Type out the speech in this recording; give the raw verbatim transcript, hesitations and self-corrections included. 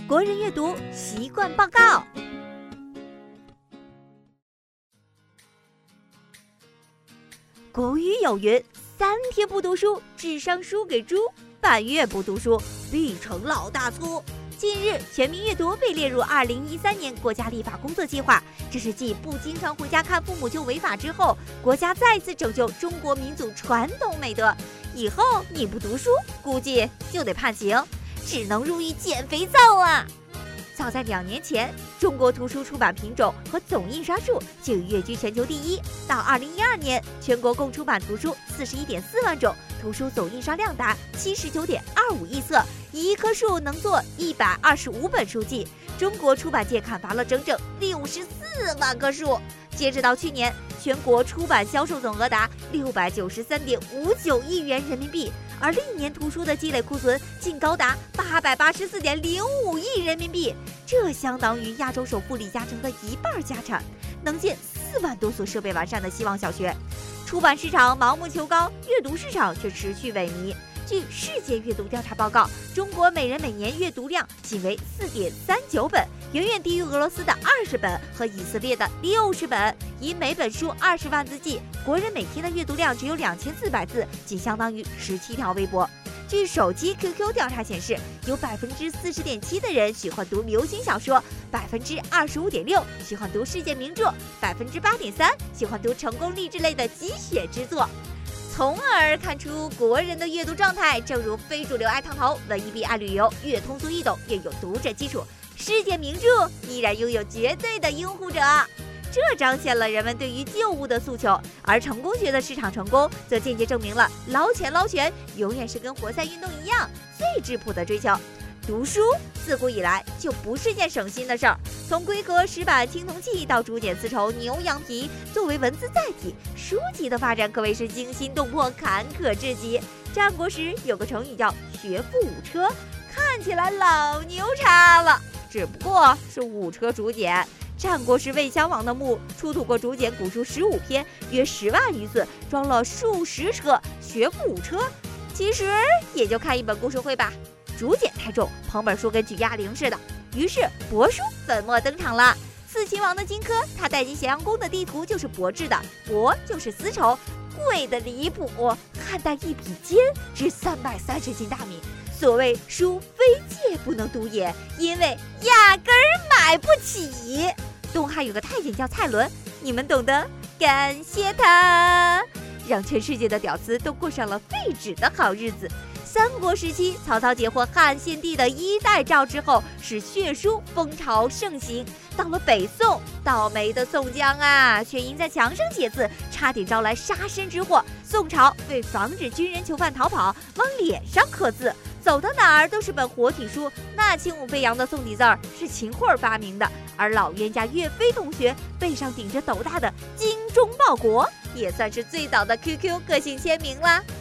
国人阅读习惯报告。古语有云：三天不读书，智商输给猪；半月不读书，必成老大粗。近日，全民阅读被列入二零一三年国家立法工作计划，这是继不经常回家看父母就违法之后，国家再次拯救中国民族传统美德。以后你不读书，估计就得判刑，只能入狱捡肥皂啊！早在两年前，中国图书出版品种和总印刷数就跃居全球第一。到二零一二年，全国共出版图书四十一点四万种，图书总印刷量达七十九点二五亿册，一棵树能做一百二十五本书籍。中国出版界砍伐了整整六十四万棵树。截止到去年，全国出版销售总额达六百九十三点五九亿元人民币，而历年图书的积累库存竟高达八百八十四点零五亿人民币，这相当于亚洲首富李嘉诚的一半家产，能建四万多所设备完善的希望小学。出版市场盲目求高，阅读市场却持续萎靡。据世界阅读调查报告，中国每人每年阅读量仅为四点三九本，远远低于俄罗斯的二十本和以色列的六十本。以每本书二十万字计，国人每天的阅读量只有两千四百字，仅相当于十七条微博。据手机 Q Q 调查显示，有百分之四十点七的人喜欢读流行小说，百分之二十五点六喜欢读世界名著，百分之八点三喜欢读成功励志类的鸡血之作。从而看出国人的阅读状态，正如非主流爱烫头，文艺币爱旅游，越通俗易懂越有读者基础，世界名著依然拥有绝对的拥护者。这彰显了人们对于旧物的诉求，而成功学的市场成功，则间接证明了捞钱捞权永远是跟活塞运动一样最质朴的追求。读书自古以来就不是件省心的事儿，从龟壳、石板、青铜器到竹简、丝绸、牛羊皮，作为文字载体，书籍的发展可谓是惊心动魄、坎坷至极。战国时有个成语叫学富五车，看起来老牛叉了，只不过是五车竹简。战国时魏襄王的墓出土过竹简古书十五篇，约十万余字，装了数十车，学富五车，其实也就看一本故事会吧。竹简太重，捧本书跟举哑铃似的，于是帛书粉墨登场了。四秦王的荆轲，他带进咸阳宫的地图就是帛制的，帛就是丝绸，贵的离谱，汉代一笔笺值三百三十斤大米。所谓书非借不能读也，因为压根儿买不起。东汉有个太监叫蔡伦，你们懂得，感谢他，让全世界的屌丝都过上了废纸的好日子。三国时期，曹操截获汉献帝的一代诏之后，使血书风潮盛行。到了北宋，倒霉的宋江啊，却因在墙上写字，差点招来杀身之祸。宋朝为防止军人囚犯逃跑，往脸上刻字，走到哪儿都是本活体书。那轻舞飞扬的宋体字儿是秦桧发明的，而老冤家岳飞同学背上顶着斗大的精忠报国，也算是最早的 Q Q 个性签名啦。